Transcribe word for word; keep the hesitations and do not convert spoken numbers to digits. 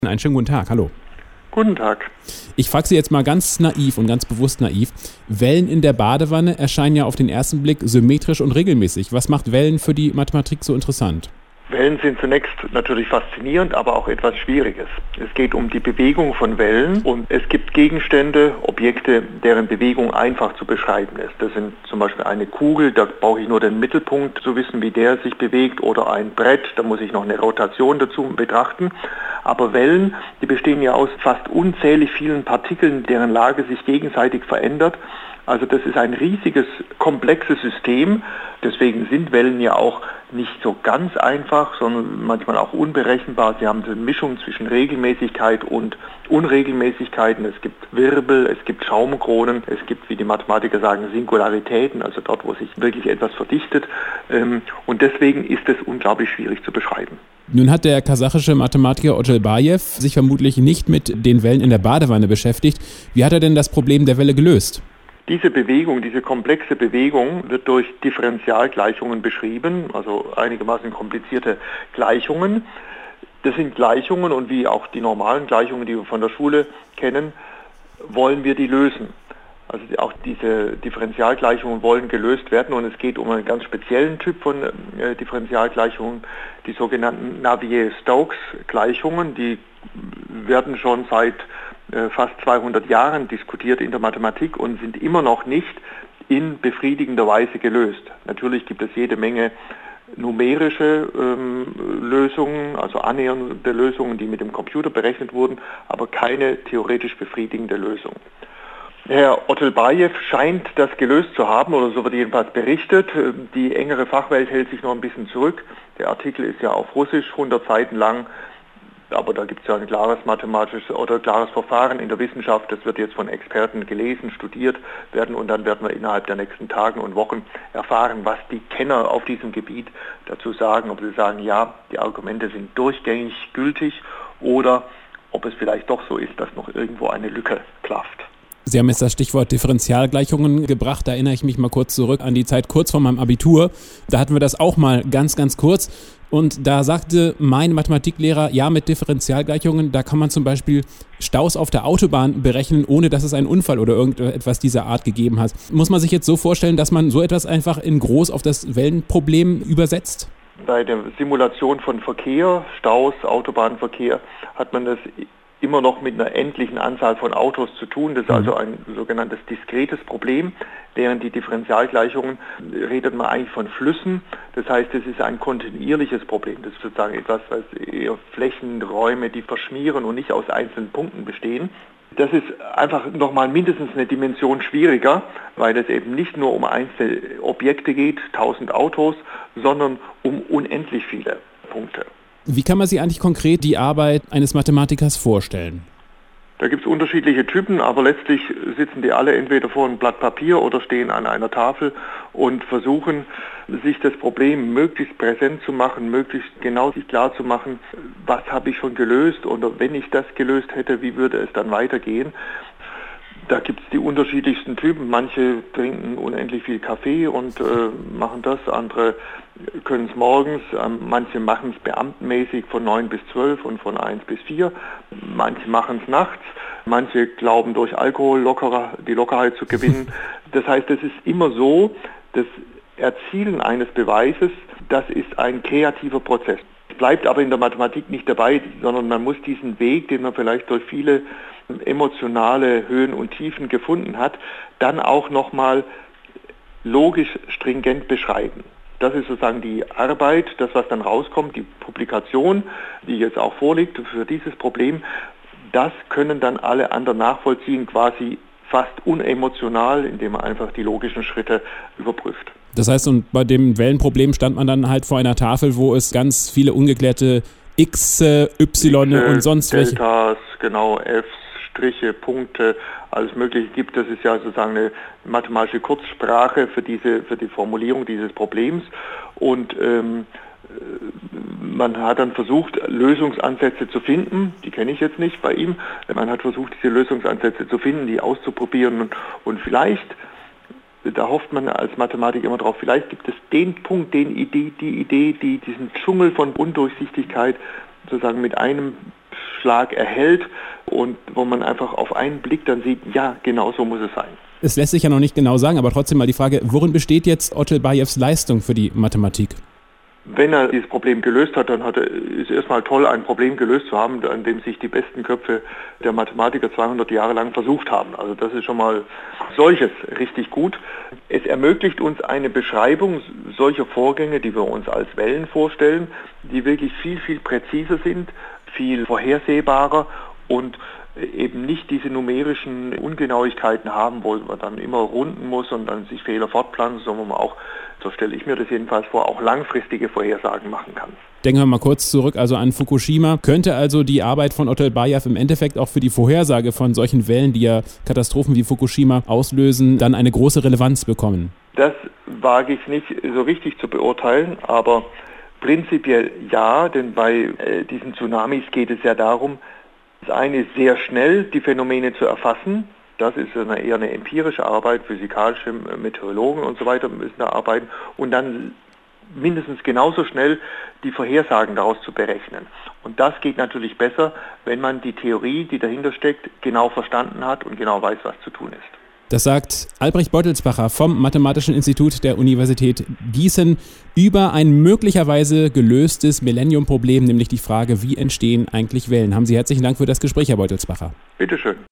Einen schönen guten Tag, hallo. Guten Tag. Ich frage Sie jetzt mal ganz naiv und ganz bewusst naiv. Wellen in der Badewanne erscheinen ja auf den ersten Blick symmetrisch und regelmäßig. Was macht Wellen für die Mathematik so interessant? Wellen sind zunächst natürlich faszinierend, aber auch etwas Schwieriges. Es geht um die Bewegung von Wellen und es gibt Gegenstände, Objekte, deren Bewegung einfach zu beschreiben ist. Das sind zum Beispiel eine Kugel, da brauche ich nur den Mittelpunkt zu wissen, wie der sich bewegt, oder ein Brett, da muss ich noch eine Rotation dazu betrachten. Aber Wellen, die bestehen ja aus fast unzählig vielen Partikeln, deren Lage sich gegenseitig verändert. Also das ist ein riesiges, komplexes System. Deswegen sind Wellen ja auch nicht so ganz einfach, sondern manchmal auch unberechenbar. Sie haben eine Mischung zwischen Regelmäßigkeit und Unregelmäßigkeiten. Es gibt Wirbel, es gibt Schaumkronen, es gibt, wie die Mathematiker sagen, Singularitäten, also dort, wo sich wirklich etwas verdichtet. Und deswegen ist es unglaublich schwierig zu beschreiben. Nun hat der kasachische Mathematiker Ojelbajew sich vermutlich nicht mit den Wellen in der Badewanne beschäftigt. Wie hat er denn das Problem der Welle gelöst? Diese Bewegung, diese komplexe Bewegung wird durch Differentialgleichungen beschrieben, also einigermaßen komplizierte Gleichungen. Das sind Gleichungen und wie auch die normalen Gleichungen, die wir von der Schule kennen, wollen wir die lösen. Also auch diese Differentialgleichungen wollen gelöst werden und es geht um einen ganz speziellen Typ von äh, Differentialgleichungen, die sogenannten Navier-Stokes-Gleichungen. Die werden schon seit äh, fast zweihundert Jahren diskutiert in der Mathematik und sind immer noch nicht in befriedigender Weise gelöst. Natürlich gibt es jede Menge numerische ähm, Lösungen, also annähernde Lösungen, die mit dem Computer berechnet wurden, aber keine theoretisch befriedigende Lösung. Herr Ojelbajew scheint das gelöst zu haben, oder so wird jedenfalls berichtet. Die engere Fachwelt hält sich noch ein bisschen zurück. Der Artikel ist ja auf Russisch, hundert Seiten lang, aber da gibt es ja ein klares mathematisches oder klares Verfahren in der Wissenschaft. Das wird jetzt von Experten gelesen, studiert werden und dann werden wir innerhalb der nächsten Tage und Wochen erfahren, was die Kenner auf diesem Gebiet dazu sagen. Ob sie sagen, ja, die Argumente sind durchgängig gültig, oder ob es vielleicht doch so ist, dass noch irgendwo eine Lücke klafft. Sie haben jetzt das Stichwort Differentialgleichungen gebracht. Da erinnere ich mich mal kurz zurück an die Zeit kurz vor meinem Abitur. Da hatten wir das auch mal ganz, ganz kurz. Und da sagte mein Mathematiklehrer, ja, mit Differentialgleichungen, da kann man zum Beispiel Staus auf der Autobahn berechnen, ohne dass es einen Unfall oder irgendetwas dieser Art gegeben hat. Muss man sich jetzt so vorstellen, dass man so etwas einfach in groß auf das Wellenproblem übersetzt? Bei der Simulation von Verkehr, Staus, Autobahnverkehr, hat man das immer noch mit einer endlichen Anzahl von Autos zu tun. Das ist also ein sogenanntes diskretes Problem. Während die Differentialgleichungen redet man eigentlich von Flüssen. Das heißt, es ist ein kontinuierliches Problem. Das ist sozusagen etwas, was eher Flächenräume, die verschmieren und nicht aus einzelnen Punkten bestehen. Das ist einfach nochmal mindestens eine Dimension schwieriger, weil es eben nicht nur um einzelne Objekte geht, tausend Autos, sondern um unendlich viele Punkte. Wie kann man sich eigentlich konkret die Arbeit eines Mathematikers vorstellen? Da gibt es unterschiedliche Typen, aber letztlich sitzen die alle entweder vor einem Blatt Papier oder stehen an einer Tafel und versuchen, sich das Problem möglichst präsent zu machen, möglichst genau sich klar zu machen, was habe ich schon gelöst, oder wenn ich das gelöst hätte, wie würde es dann weitergehen. Da gibt es die unterschiedlichsten Typen. Manche trinken unendlich viel Kaffee und äh, machen das, andere können es morgens, ähm, manche machen es beamtenmäßig von neun bis zwölf und von eins bis vier, manche machen es nachts, manche glauben durch Alkohol lockerer, die Lockerheit zu gewinnen. Das heißt, es ist immer so, das Erzielen eines Beweises, das ist ein kreativer Prozess. Es bleibt aber in der Mathematik nicht dabei, sondern man muss diesen Weg, den man vielleicht durch viele emotionale Höhen und Tiefen gefunden hat, dann auch nochmal logisch stringent beschreiben. Das ist sozusagen die Arbeit, das, was dann rauskommt, die Publikation, die jetzt auch vorliegt für dieses Problem. Das können dann alle anderen nachvollziehen, quasi fast unemotional, indem man einfach die logischen Schritte überprüft. Das heißt, und bei dem Wellenproblem stand man dann halt vor einer Tafel, wo es ganz viele ungeklärte X, Y X, und sonst welche... Deltas, genau, Fs, Striche, Punkte, alles Mögliche gibt. Das ist ja sozusagen eine mathematische Kurzsprache für diese, für die Formulierung dieses Problems. Und ähm, man hat dann versucht, Lösungsansätze zu finden. Die kenne ich jetzt nicht bei ihm. Man hat versucht, diese Lösungsansätze zu finden, die auszuprobieren und, und vielleicht, da hofft man als Mathematiker immer drauf, vielleicht gibt es den Punkt, den Idee, die Idee, die diesen Dschungel von Undurchsichtigkeit sozusagen mit einem Schlag erhält und wo man einfach auf einen Blick dann sieht, ja, genau so muss es sein. Es lässt sich ja noch nicht genau sagen, aber trotzdem mal die Frage, worin besteht jetzt Otelbajews Leistung für die Mathematik? Wenn er dieses Problem gelöst hat, dann hat er, ist erstmal toll, ein Problem gelöst zu haben, an dem sich die besten Köpfe der Mathematiker zweihundert Jahre lang versucht haben. Also das ist schon mal solches richtig gut. Es ermöglicht uns eine Beschreibung solcher Vorgänge, die wir uns als Wellen vorstellen, die wirklich viel, viel präziser sind, viel vorhersehbarer und eben nicht diese numerischen Ungenauigkeiten haben, wo man dann immer runden muss und dann sich Fehler fortpflanzen, sondern man auch, so stelle ich mir das jedenfalls vor, auch langfristige Vorhersagen machen kann. Denken wir mal kurz zurück, also an Fukushima. Könnte also die Arbeit von Otelbajew im Endeffekt auch für die Vorhersage von solchen Wellen, die ja Katastrophen wie Fukushima auslösen, dann eine große Relevanz bekommen? Das wage ich nicht so richtig zu beurteilen, aber prinzipiell ja, denn bei äh, diesen Tsunamis geht es ja darum, das eine ist sehr schnell, die Phänomene zu erfassen. Das ist eine, eher eine empirische Arbeit, physikalische Meteorologen und so weiter müssen da arbeiten. Und dann mindestens genauso schnell die Vorhersagen daraus zu berechnen. Und das geht natürlich besser, wenn man die Theorie, die dahinter steckt, genau verstanden hat und genau weiß, was zu tun ist. Das sagt Albrecht Beutelsbacher vom Mathematischen Institut der Universität Gießen über ein möglicherweise gelöstes Millennium-Problem, nämlich die Frage, wie entstehen eigentlich Wellen. Haben Sie herzlichen Dank für das Gespräch, Herr Beutelsbacher. Bitteschön.